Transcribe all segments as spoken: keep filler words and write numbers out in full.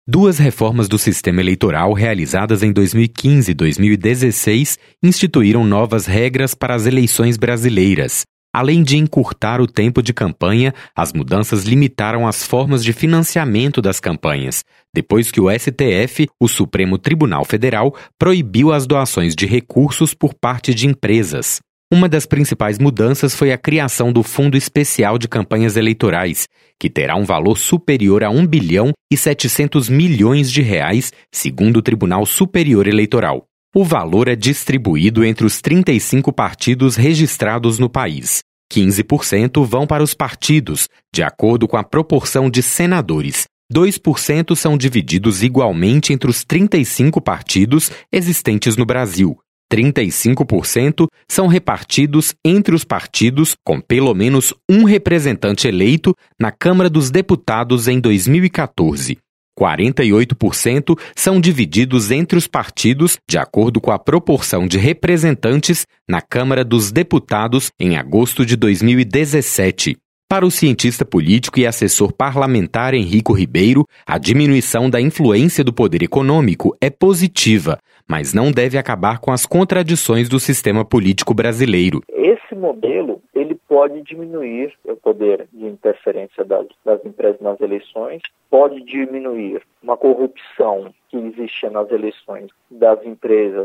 Duas reformas do sistema eleitoral realizadas em dois mil e quinze e dois mil e dezesseis instituíram novas regras para as eleições brasileiras. Além de encurtar o tempo de campanha, as mudanças limitaram as formas de financiamento das campanhas, depois que o S T F, o Supremo Tribunal Federal, proibiu as doações de recursos por parte de empresas. Uma das principais mudanças foi a criação do Fundo Especial de Campanhas Eleitorais, que terá um valor superior a um bilhão e setecentos milhões de reais, segundo o Tribunal Superior Eleitoral. O valor é distribuído entre os trinta e cinco partidos registrados no país. quinze por cento vão para os partidos, de acordo com a proporção de senadores. dois por cento são divididos igualmente entre os trinta e cinco partidos existentes no Brasil. trinta e cinco por cento são repartidos entre os partidos com pelo menos um representante eleito na Câmara dos Deputados em dois mil e quatorze. quarenta e oito por cento são divididos entre os partidos de acordo com a proporção de representantes na Câmara dos Deputados em agosto de dois mil e dezessete. Para o cientista político e assessor parlamentar Henrico Ribeiro, a diminuição da influência do poder econômico é positiva, mas não deve acabar com as contradições do sistema político brasileiro. Esse modelo ele pode diminuir o poder de interferência das, das empresas nas eleições, pode diminuir uma corrupção que existia nas eleições das empresas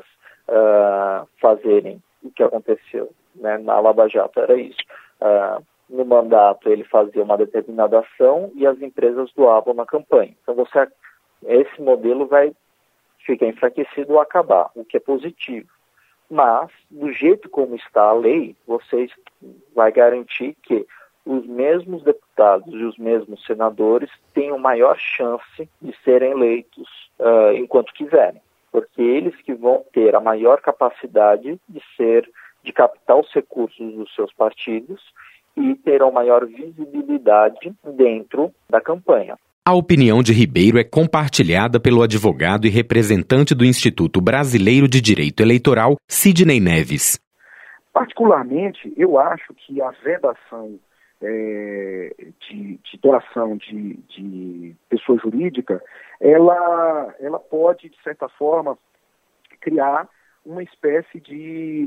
uh, fazerem o que aconteceu, né, na Lava Jato, era isso. Uh, No mandato, ele fazia uma determinada ação e as empresas doavam na campanha. Então, você, esse modelo vai ficar enfraquecido ou acabar, o que é positivo. Mas, do jeito como está a lei, você vai garantir que os mesmos deputados e os mesmos senadores tenham maior chance de serem eleitos uh, enquanto quiserem. Porque eles que vão ter a maior capacidade de ser, de captar os recursos dos seus partidos e terão maior visibilidade dentro da campanha. A opinião de Ribeiro é compartilhada pelo advogado e representante do Instituto Brasileiro de Direito Eleitoral, Sidney Neves. Particularmente, eu acho que a vedação é, de, de doação de, de pessoa jurídica, ela, ela pode, de certa forma, criar uma espécie de...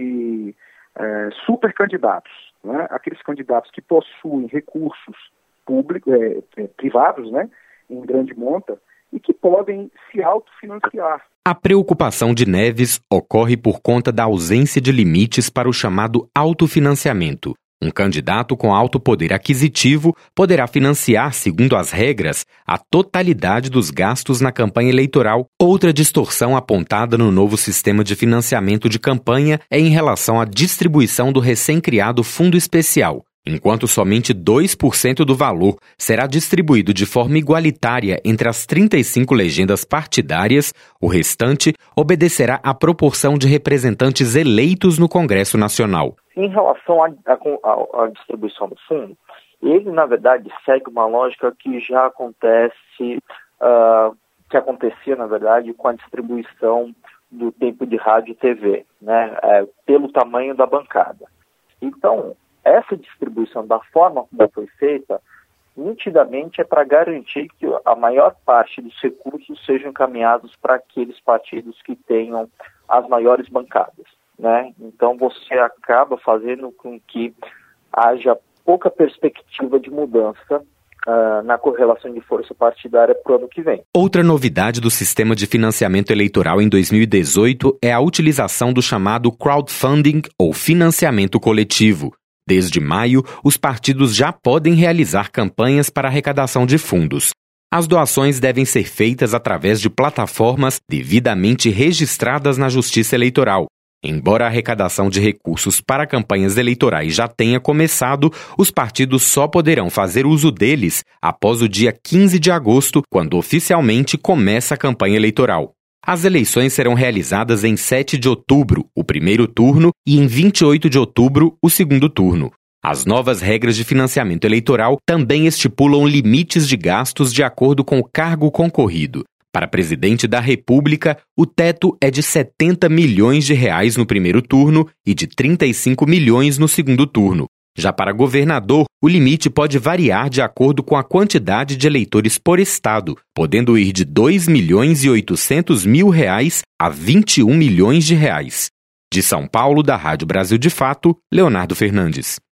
de É, super candidatos, né? Aqueles candidatos que possuem recursos públicos, é, é, privados, né, em grande monta, e que podem se autofinanciar. A preocupação de Neves ocorre por conta da ausência de limites para o chamado autofinanciamento. Um candidato com alto poder aquisitivo poderá financiar, segundo as regras, a totalidade dos gastos na campanha eleitoral. Outra distorção apontada no novo sistema de financiamento de campanha é em relação à distribuição do recém-criado Fundo Especial. Enquanto somente dois por cento do valor será distribuído de forma igualitária entre as trinta e cinco legendas partidárias, o restante obedecerá à proporção de representantes eleitos no Congresso Nacional. Em relação à, à, à distribuição do fundo, ele, na verdade, segue uma lógica que já acontece, uh, que acontecia, na verdade, com a distribuição do tempo de rádio e T V, né, é, pelo tamanho da bancada. Então, essa distribuição, da forma como foi feita, nitidamente é para garantir que a maior parte dos recursos sejam encaminhados para aqueles partidos que tenham as maiores bancadas, né? Então você acaba fazendo com que haja pouca perspectiva de mudança uh, na correlação de força partidária para o ano que vem. Outra novidade do sistema de financiamento eleitoral em dois mil e dezoito é a utilização do chamado crowdfunding ou financiamento coletivo. Desde maio, os partidos já podem realizar campanhas para arrecadação de fundos. As doações devem ser feitas através de plataformas devidamente registradas na Justiça Eleitoral. Embora a arrecadação de recursos para campanhas eleitorais já tenha começado, os partidos só poderão fazer uso deles após o dia quinze de agosto, quando oficialmente começa a campanha eleitoral. As eleições serão realizadas em sete de outubro, o primeiro turno, e em vinte e oito de outubro, o segundo turno. As novas regras de financiamento eleitoral também estipulam limites de gastos de acordo com o cargo concorrido. Para presidente da República, o teto é de setenta milhões de reais no primeiro turno e de trinta e cinco milhões no segundo turno. Já para governador, o limite pode variar de acordo com a quantidade de eleitores por estado, podendo ir de dois milhões e oitocentos mil reais a vinte e um milhões de reais. De São Paulo, da Rádio Brasil de Fato, Leonardo Fernandes.